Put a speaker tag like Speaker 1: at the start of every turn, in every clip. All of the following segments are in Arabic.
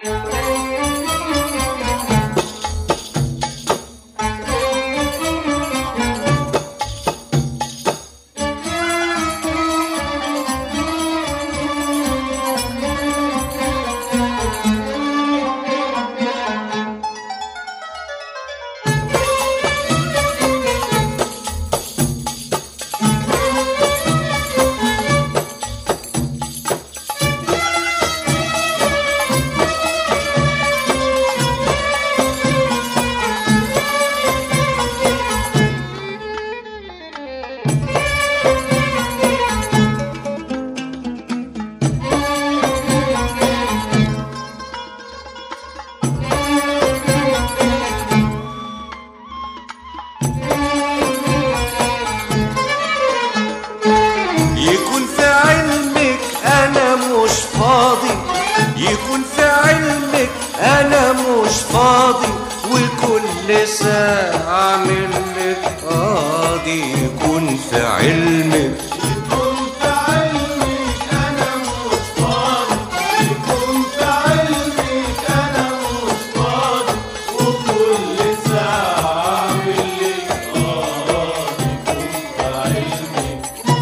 Speaker 1: يكون في علمك أنا مش فاضي، وكل ساعة منك قاضي. يكون في علمك
Speaker 2: أنا مش فاضي، يكون في علمك أنا مش فاضي، وكل ساعة منك قاضي. يكون في علمك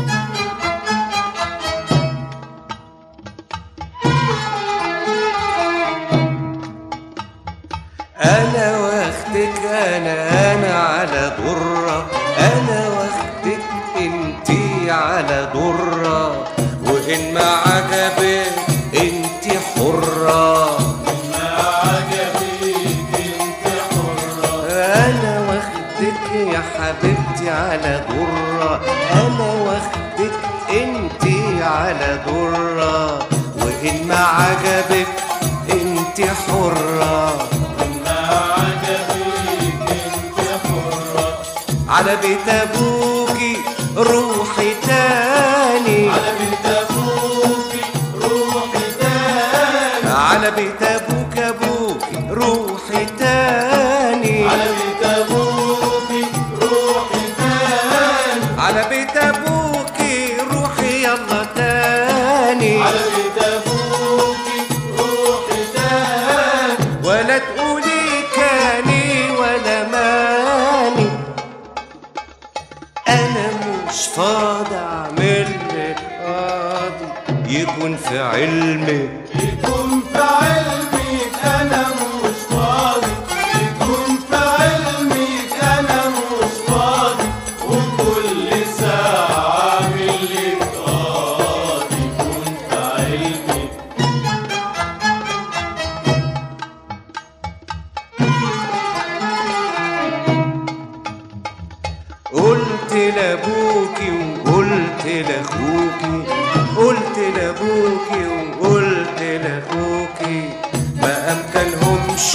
Speaker 1: أنا واخدك أنا على ضرة، أنا واخدك انتي على ضرة، وإن ما عجبك انتي حرة،
Speaker 2: إن ما عجبك انتي حرة.
Speaker 1: أنا واخدك يا حبيبتي على ضرة، أنا واخدك انتي على ضرة، وإن ما عجبك انتي حرة، على بيت أبوكي روحي تاني،
Speaker 2: على بيت أبوكي روحي تاني،
Speaker 1: على بيت أبوكي روحي تاني،
Speaker 2: على بيت أبوكي روحي تاني،
Speaker 1: على بيت أبوكي روحي يلا تاني،
Speaker 2: على بيت أبوكي روحي تاني.
Speaker 1: ولا تقولي كاني ولا ماني، أنا مش فاضي أعملك قاضي. يكون في علمك
Speaker 2: يكون في علمك أنا مش فاضي، يكون في علمك أنا مش فاضي، وكل ساعة منك قاضي. يكون في علمك
Speaker 1: قلت لابوكي وقلت لاخوكي، قلت لابوكي وقلت لاخوكي، ما امكنهمش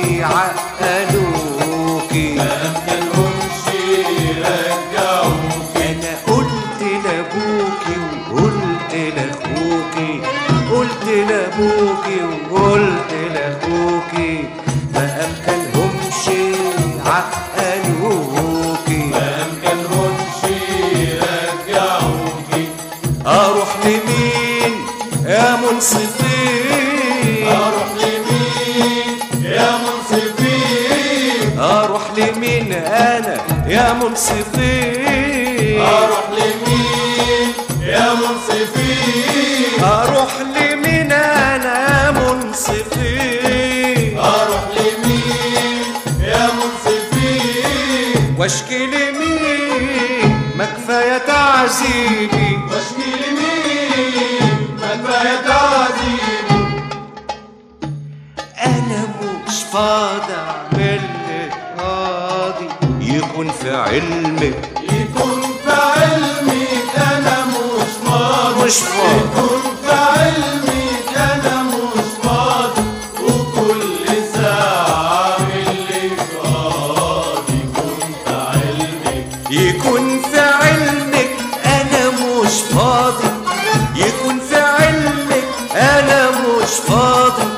Speaker 1: يعقلوكي،
Speaker 2: ما أمكنهمش يرجعوكي.
Speaker 1: انا قلت لابوكي وقلت لاخوكي، قلت لابوكي وقلت لاخوكي، ما امكنهمش يعقلوكي،
Speaker 2: ما أمكنهمش يرجعوكي.
Speaker 1: اروح لمين يا منصفين،
Speaker 2: أروح لمين يا منصفين،
Speaker 1: اروح لمين انا يا منصفين،
Speaker 2: أروح لمين يا منصفين،
Speaker 1: اروح لمين انا يا منصفين،
Speaker 2: أروح لمين يا منصفين،
Speaker 1: واشكي لمين ما كفايه تعذيبي،
Speaker 2: واشكي لمين ما كفاية تعذيبي.
Speaker 1: انا مش فاضي اعملك قاضي. يكون في علمك
Speaker 2: يكون في علمك أنا مش فاضي،
Speaker 1: مش فاضي.
Speaker 2: يكون في علمك أنا مش فاضي، وكل ساعة منك قاضي. يكون في علمك
Speaker 1: يكون في علمك أنا مش فاضي، يكون في علمك أنا مش فاضي،